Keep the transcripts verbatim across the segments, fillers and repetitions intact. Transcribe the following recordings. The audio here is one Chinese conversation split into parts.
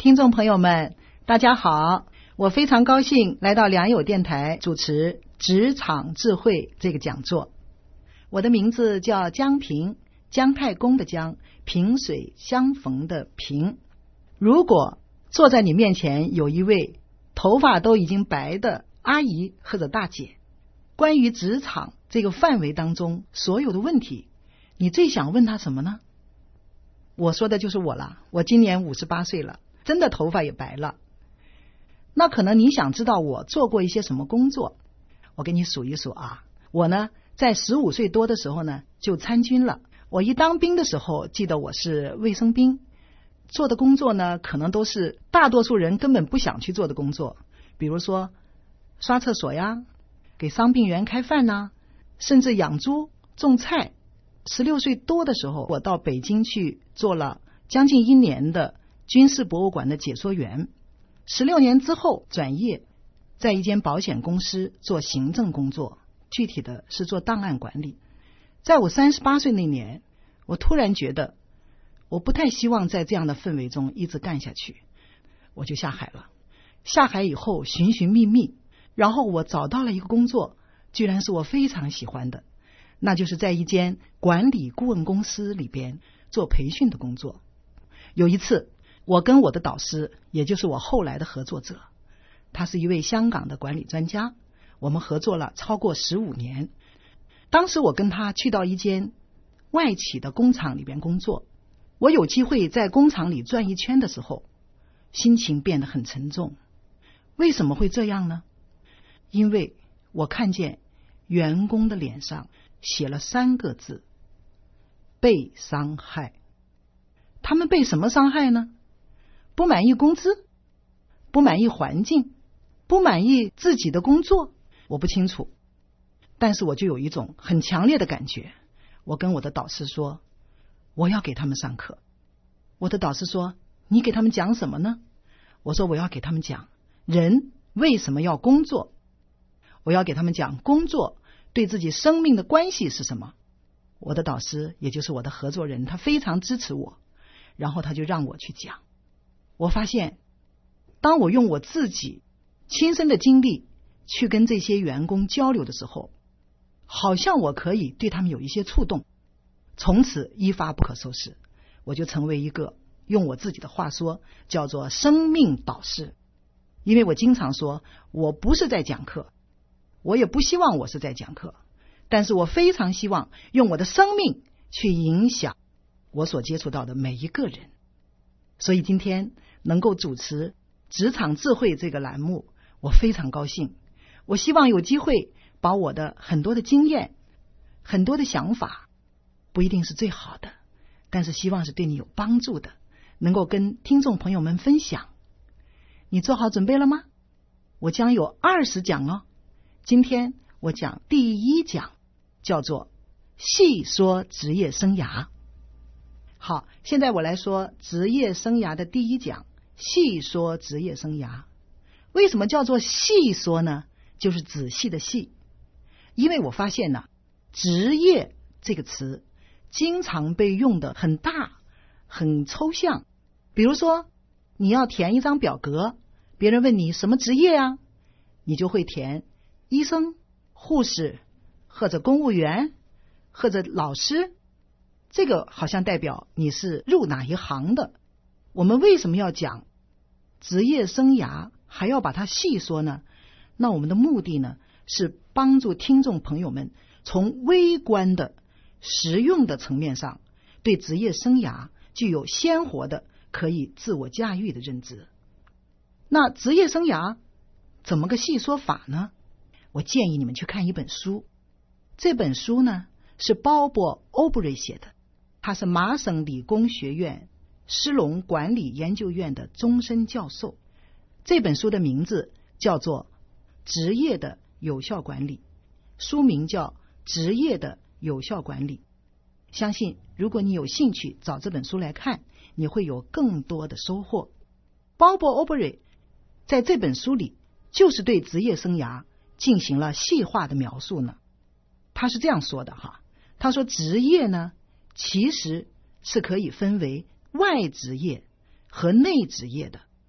听众朋友们，大家好，我非常高兴来到良友电台主持职场智慧这个讲座。我的名字叫江平，姜太公的姜，萍水相逢的萍。如果坐在你面前有一位头发都已经白的阿姨或者大姐，关于职场这个范围当中所有的问题，你最想问她什么呢？我说的就是我了，我今年五十八岁了，真的头发也白了。那可能你想知道我做过一些什么工作，我给你数一数啊。我呢在十五岁多的时候呢就参军了。我一当兵的时候，记得我是卫生兵，做的工作呢可能都是大多数人根本不想去做的工作，比如说刷厕所呀，给伤病员开饭呐，甚至养猪种菜。十六岁多的时候，我到北京去做了将近一年的军事博物馆的解说员。十六年之后转业，在一间保险公司做行政工作，具体的是做档案管理。在我三十八岁那年，我突然觉得我不太希望在这样的氛围中一直干下去，我就下海了。下海以后寻寻觅觅，然后我找到了一个工作，居然是我非常喜欢的，那就是在一间管理顾问公司里边做培训的工作。有一次，我跟我的导师，也就是我后来的合作者，他是一位香港的管理专家，我们合作了超过十五年。当时我跟他去到一间外企的工厂里边工作，我有机会在工厂里转一圈的时候，心情变得很沉重。为什么会这样呢？因为我看见员工的脸上写了三个字：被伤害。他们被什么伤害呢？不满意工资，不满意环境，不满意自己的工作，我不清楚。但是我就有一种很强烈的感觉，我跟我的导师说，我要给他们上课。我的导师说，你给他们讲什么呢？我说，我要给他们讲人为什么要工作，我要给他们讲工作对自己生命的关系是什么。我的导师也就是我的合作人，他非常支持我，然后他就让我去讲。我发现当我用我自己亲身的经历去跟这些员工交流的时候，好像我可以对他们有一些触动，从此一发不可收拾，我就成为一个，用我自己的话说叫做生命导师。因为我经常说，我不是在讲课，我也不希望我是在讲课，但是我非常希望用我的生命去影响我所接触到的每一个人。所以今天能够主持职场智慧这个栏目，我非常高兴。我希望有机会把我的很多的经验，很多的想法，不一定是最好的，但是希望是对你有帮助的，能够跟听众朋友们分享。你做好准备了吗？我将有二十讲哦。今天我讲第一讲，叫做细说职业生涯。好，现在我来说职业生涯的第一讲，细说职业生涯。为什么叫做细说呢？就是仔细的细。因为我发现呢，职业这个词经常被用的很大很抽象。比如说你要填一张表格，别人问你什么职业啊，你就会填医生、护士，或者公务员，或者老师，这个好像代表你是入哪一行的。我们为什么要讲职业生涯，还要把它细说呢？那我们的目的呢，是帮助听众朋友们从微观的实用的层面上，对职业生涯具有鲜活的可以自我驾驭的认知。那职业生涯怎么个细说法呢？我建议你们去看一本书。这本书呢是鲍勃·欧布瑞写的，他是麻省理工学院施隆管理研究院的终身教授。这本书的名字叫做职业的有效管理，书名叫职业的有效管理。相信如果你有兴趣找这本书来看，你会有更多的收获。鲍勃·欧布瑞在这本书里就是对职业生涯进行了细化的描述呢。他是这样说的哈，他说职业呢其实是可以分为外职业和内职业的。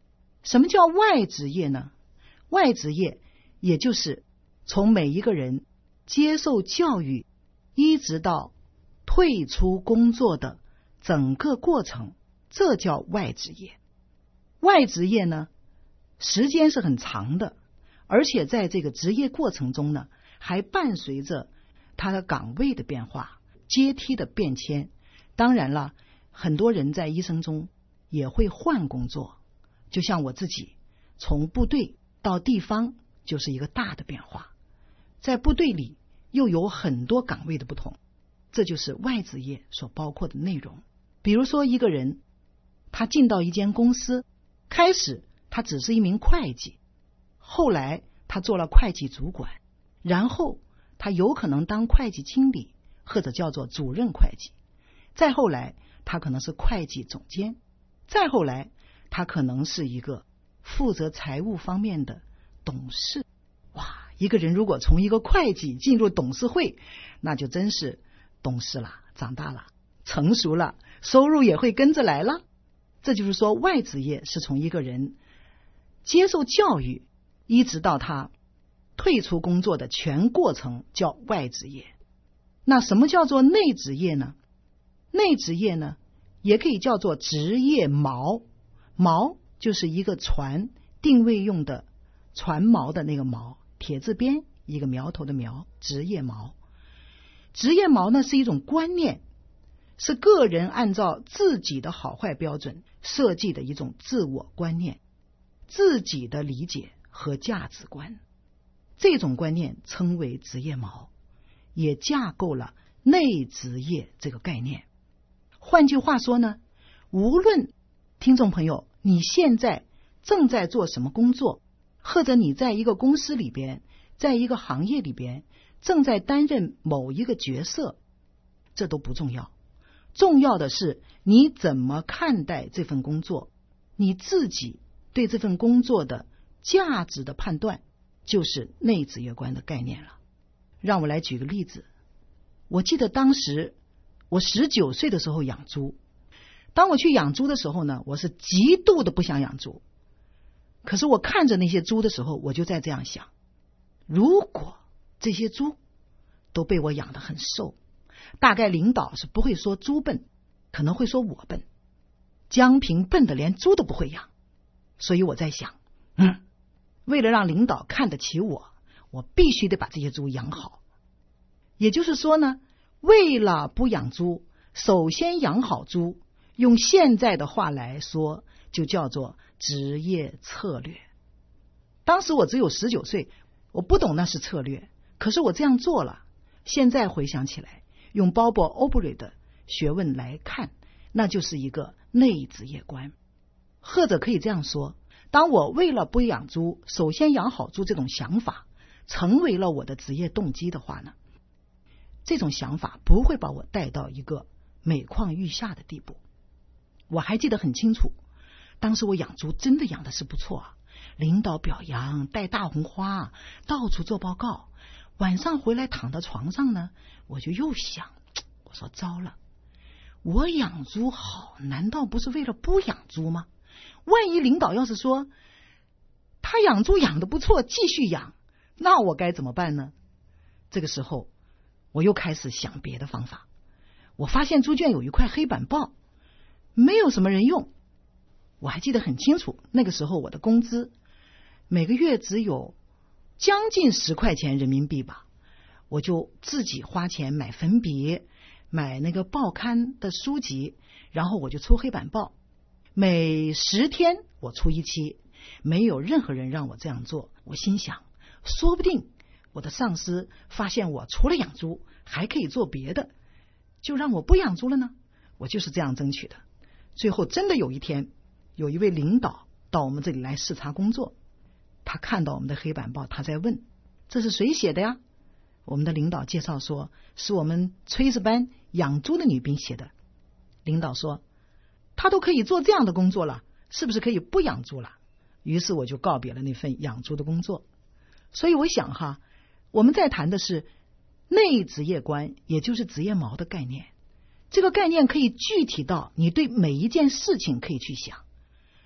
什么叫外职业呢？外职业也就是从每一个人接受教育一直到退出工作的整个过程，这叫外职业。外职业呢，时间是很长的，而且在这个职业过程中呢，还伴随着他的岗位的变化、阶梯的变迁。当然了，很多人在一生中也会换工作，就像我自己从部队到地方就是一个大的变化，在部队里又有很多岗位的不同，这就是外职业所包括的内容。比如说一个人他进到一间公司，开始他只是一名会计，后来他做了会计主管，然后他有可能当会计经理或者叫做主任会计，再后来他可能是会计总监，再后来他可能是一个负责财务方面的董事。哇，一个人如果从一个会计进入董事会，那就真是懂事了，长大了，成熟了，收入也会跟着来了。这就是说，外职业是从一个人接受教育一直到他退出工作的全过程叫外职业。那什么叫做内职业呢？内职业呢，也可以叫做职业锚。锚就是一个船定位用的船锚的那个锚，铁字边一个苗头的苗，职业锚。职业锚呢是一种观念，是个人按照自己的好坏标准设计的一种自我观念，自己的理解和价值观。这种观念称为职业锚，也架构了内职业这个概念。换句话说呢，无论听众朋友你现在正在做什么工作，或者你在一个公司里边，在一个行业里边正在担任某一个角色，这都不重要。重要的是你怎么看待这份工作，你自己对这份工作的价值的判断，就是内职业观的概念了。让我来举个例子。我记得当时我十九岁的时候养猪，当我去养猪的时候呢，我是极度的不想养猪。可是我看着那些猪的时候，我就在这样想，如果这些猪都被我养得很瘦，大概领导是不会说猪笨，可能会说我笨。江平笨的连猪都不会养，所以我在想，嗯，为了让领导看得起我，我必须得把这些猪养好。也就是说呢，为了不养猪，首先养好猪，用现在的话来说，就叫做职业策略。当时我只有十九岁，我不懂那是策略，可是我这样做了。现在回想起来，用鲍勃·欧布瑞的学问来看，那就是一个内职业观。或者可以这样说，当我为了不养猪，首先养好猪这种想法成为了我的职业动机的话呢，这种想法不会把我带到一个每况愈下的地步。我还记得很清楚，当时我养猪真的养的是不错啊，领导表扬，带大红花，到处做报告。晚上回来躺到床上呢，我就又想，我说糟了，我养猪好，难道不是为了不养猪吗？万一领导要是说他养猪养得不错，继续养，那我该怎么办呢？这个时候我又开始想别的方法。我发现猪圈有一块黑板报，没有什么人用。我还记得很清楚，那个时候我的工资每个月只有将近十块钱人民币吧，我就自己花钱买粉笔，买那个报刊的书籍，然后我就出黑板报，每十天我出一期，没有任何人让我这样做。我心想，说不定我的上司发现我除了养猪还可以做别的，就让我不养猪了呢。我就是这样争取的。最后真的有一天，有一位领导到我们这里来视察工作，他看到我们的黑板报，他在问，这是谁写的呀？我们的领导介绍说，是我们炊事班养猪的女兵写的。领导说，他都可以做这样的工作了，是不是可以不养猪了？于是我就告别了那份养猪的工作。所以我想哈，我们在谈的是内职业观，也就是职业锚的概念。这个概念可以具体到你对每一件事情可以去想。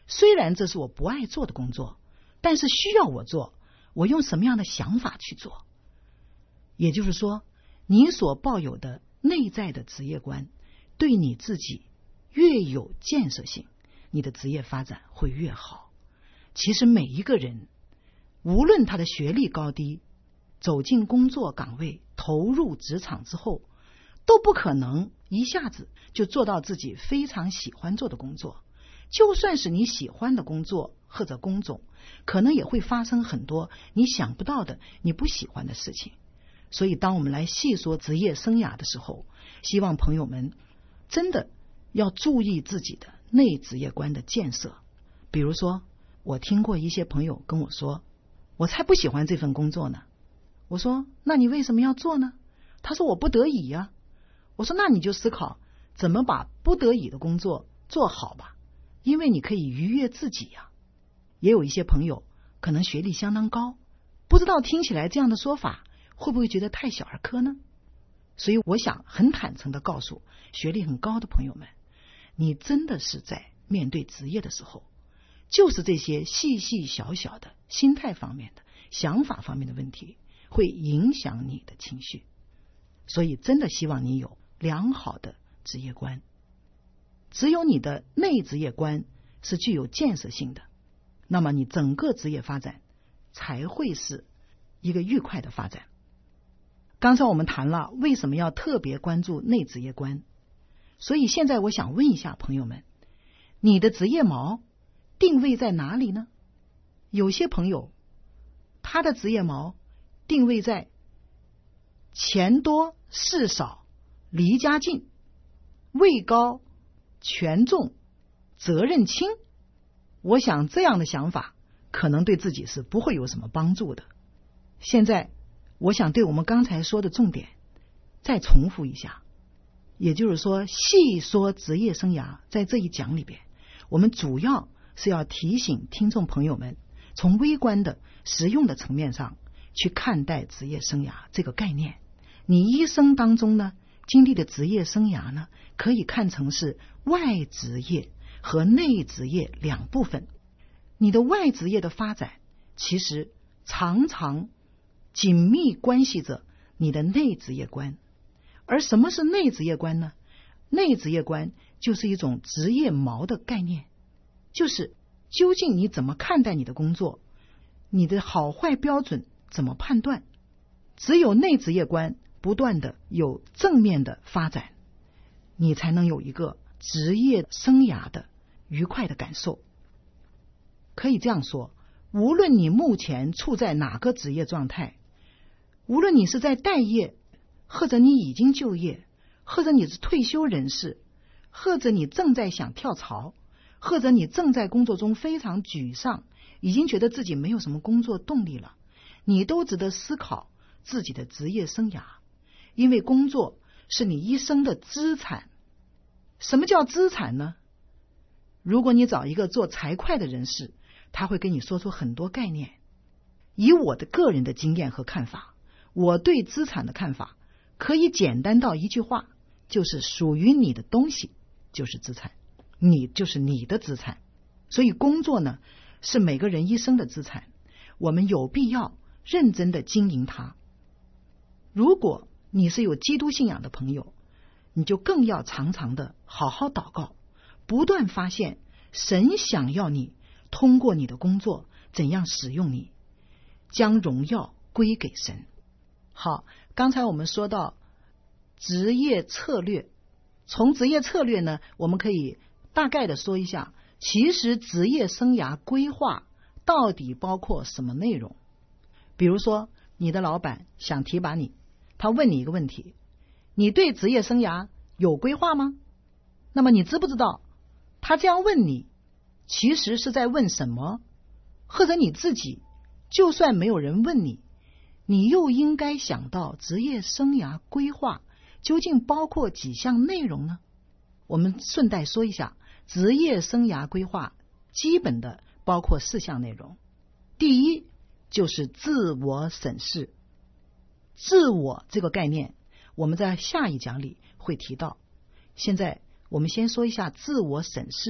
虽然这是我不爱做的工作，但是需要我做，我用什么样的想法去做？也就是说，你所抱有的内在的职业观对你自己越有建设性，你的职业发展会越好。其实每一个人无论他的学历高低，走进工作岗位，投入职场之后，都不可能一下子就做到自己非常喜欢做的工作。就算是你喜欢的工作或者工种，可能也会发生很多你想不到的你不喜欢的事情。所以当我们来细说职业生涯的时候，希望朋友们真的要注意自己的内职业观的建设。比如说，我听过一些朋友跟我说，我才不喜欢这份工作呢。我说，那你为什么要做呢？他说，我不得已呀。我说，那你就思考怎么把不得已的工作做好吧，因为你可以愉悦自己呀。也有一些朋友可能学历相当高，不知道听起来这样的说法会不会觉得太小儿科呢？所以我想很坦诚的告诉学历很高的朋友们，你真的是在面对职业的时候，就是这些细细小小的心态方面的想法方面的问题会影响你的情绪。所以真的希望你有良好的职业观，只有你的内职业观是具有建设性的，那么你整个职业发展才会是一个愉快的发展。刚才我们谈了为什么要特别关注内职业观，所以现在我想问一下朋友们，你的职业锚定位在哪里呢？有些朋友他的职业锚定位在钱多事少离家近，位高权重责任轻。我想这样的想法可能对自己是不会有什么帮助的。现在我想对我们刚才说的重点再重复一下，也就是说，细说职业生涯，在这一讲里边，我们主要是要提醒听众朋友们，从微观的实用的层面上去看待职业生涯这个概念。你一生当中呢，经历的职业生涯呢，可以看成是外职业和内职业两部分。你的外职业的发展其实常常紧密关系着你的内职业观。而什么是内职业观呢？内职业观就是一种职业锚的概念，就是究竟你怎么看待你的工作，你的好坏标准怎么判断。只有内职业观不断的有正面的发展，你才能有一个职业生涯的愉快的感受。可以这样说，无论你目前处在哪个职业状态，无论你是在待业，或者你已经就业，或者你是退休人士，或者你正在想跳槽，或者你正在工作中非常沮丧，已经觉得自己没有什么工作动力了，你都值得思考自己的职业生涯。因为工作是你一生的资产。什么叫资产呢？如果你找一个做财会的人士，他会跟你说出很多概念。以我的个人的经验和看法，我对资产的看法可以简单到一句话，就是属于你的东西就是资产，你就是你的资产。所以工作呢，是每个人一生的资产，我们有必要认真的经营它。如果你是有基督信仰的朋友，你就更要常常的好好祷告，不断发现神想要你通过你的工作怎样使用你，将荣耀归给神。好，刚才我们说到职业策略，从职业策略呢，我们可以大概的说一下，其实职业生涯规划到底包括什么内容。比如说，你的老板想提拔你，他问你一个问题，你对职业生涯有规划吗？那么你知不知道他这样问你其实是在问什么？或者你自己就算没有人问你，你又应该想到职业生涯规划究竟包括几项内容呢？我们顺带说一下，职业生涯规划基本的包括四项内容。第一就是自我审视。自我这个概念我们在下一讲里会提到，现在我们先说一下自我审视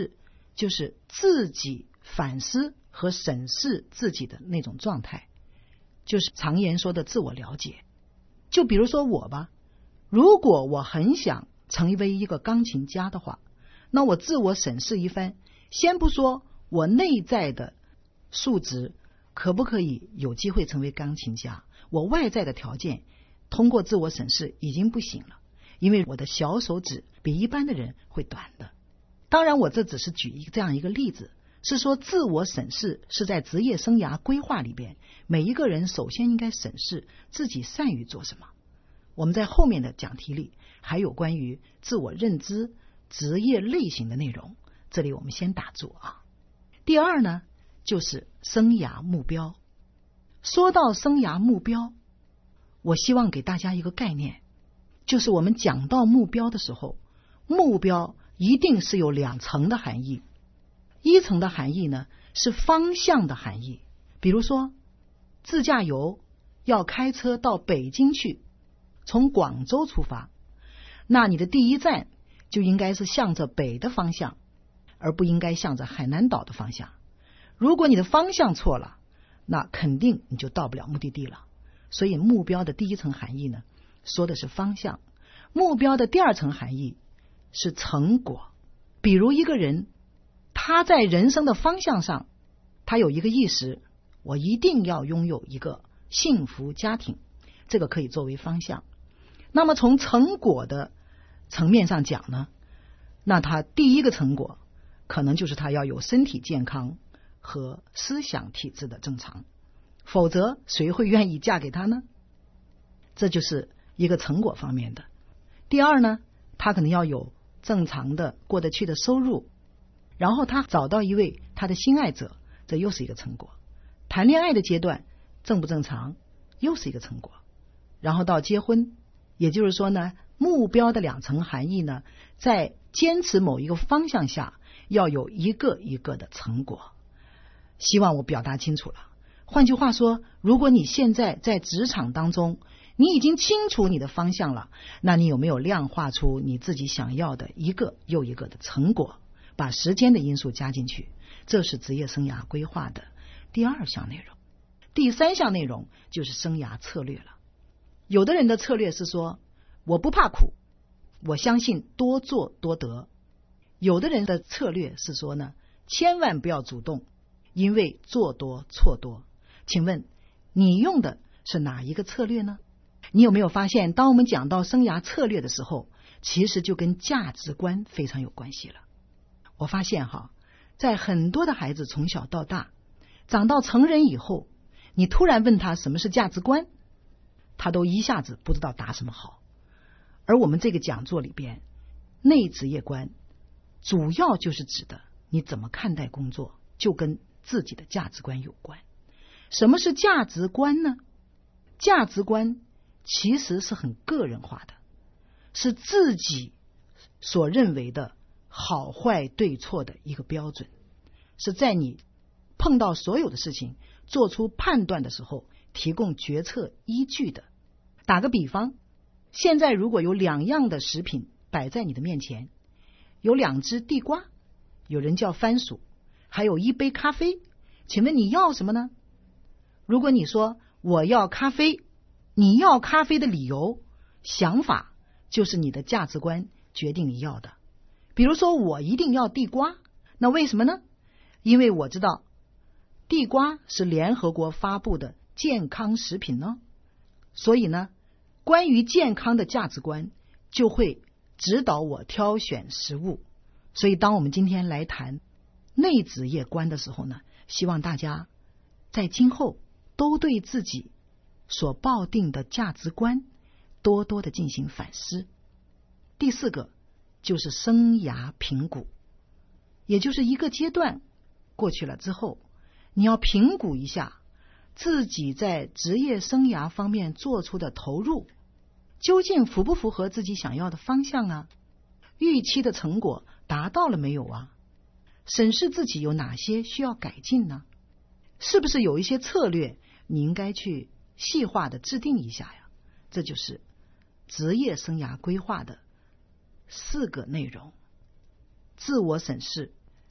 就是自己反思和审视自己的那种状态，就是常言说的自我了解。就比如说我吧，如果我很想成为一个钢琴家的话，那我自我审视一番，先不说我内在的素质可不可以有机会成为钢琴家，我外在的条件通过自我审视已经不行了，因为我的小手指比一般的人会短的。当然我这只是举一个这样一个例子，是说自我审视是在职业生涯规划里边，每一个人首先应该审视自己善于做什么。我们在后面的讲题里还有关于自我认知职业类型的内容，这里我们先打住啊。第二呢，就是生涯目标。说到生涯目标，我希望给大家一个概念，就是我们讲到目标的时候，目标一定是有两层的含义。一层的含义呢，是方向的含义，比如说自驾游要开车到北京去，从广州出发，那你的第一站就应该是向着北的方向，而不应该向着海南岛的方向。如果你的方向错了，那肯定你就到不了目的地了。所以目标的第一层含义呢，说的是方向。目标的第二层含义是成果。比如一个人他在人生的方向上，他有一个意识，我一定要拥有一个幸福家庭，这个可以作为方向。那么从成果的层面上讲呢，那他第一个成果可能就是他要有身体健康和思想体质的正常，否则谁会愿意嫁给他呢？这就是一个成果方面的。第二呢，他可能要有正常的过得去的收入，然后他找到一位他的心爱者，这又是一个成果。谈恋爱的阶段正不正常，又是一个成果。然后到结婚，也就是说呢，目标的两层含义呢，在坚持某一个方向下要有一个一个的成果。希望我表达清楚了。换句话说，如果你现在在职场当中，你已经清楚你的方向了，那你有没有量化出你自己想要的一个又一个的成果？把时间的因素加进去，这是职业生涯规划的第二项内容。第三项内容就是生涯策略了。有的人的策略是说，我不怕苦，我相信多做多得。有的人的策略是说呢，千万不要主动，因为做多错多。请问你用的是哪一个策略呢？你有没有发现，当我们讲到生涯策略的时候，其实就跟价值观非常有关系了。我发现哈，在很多的孩子从小到大，长到成人以后，你突然问他什么是价值观，他都一下子不知道答什么好。而我们这个讲座里边，内职业观主要就是指的你怎么看待工作，就跟自己的价值观有关。什么是价值观呢？价值观其实是很个人化的，是自己所认为的好坏对错的一个标准，是在你碰到所有的事情做出判断的时候提供决策依据的。打个比方，现在如果有两样的食品摆在你的面前，有两只地瓜，有人叫番薯，还有一杯咖啡，请问你要什么呢？如果你说我要咖啡，你要咖啡的理由想法就是你的价值观决定你要的。比如说我一定要地瓜，那为什么呢？因为我知道地瓜是联合国发布的健康食品呢，所以呢，关于健康的价值观就会指导我挑选食物。所以当我们今天来谈内职业观的时候呢，希望大家在今后都对自己所抱定的价值观多多的进行反思。第四个就是生涯评估，也就是一个阶段过去了之后，你要评估一下自己在职业生涯方面做出的投入究竟符不符合自己想要的方向啊？预期的成果达到了没有啊？审视自己有哪些需要改进呢？是不是有一些策略你应该去细化的制定一下呀？这就是职业生涯规划的四个内容：自我审视、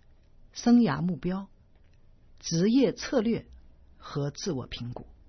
生涯目标、职业策略和自我评估。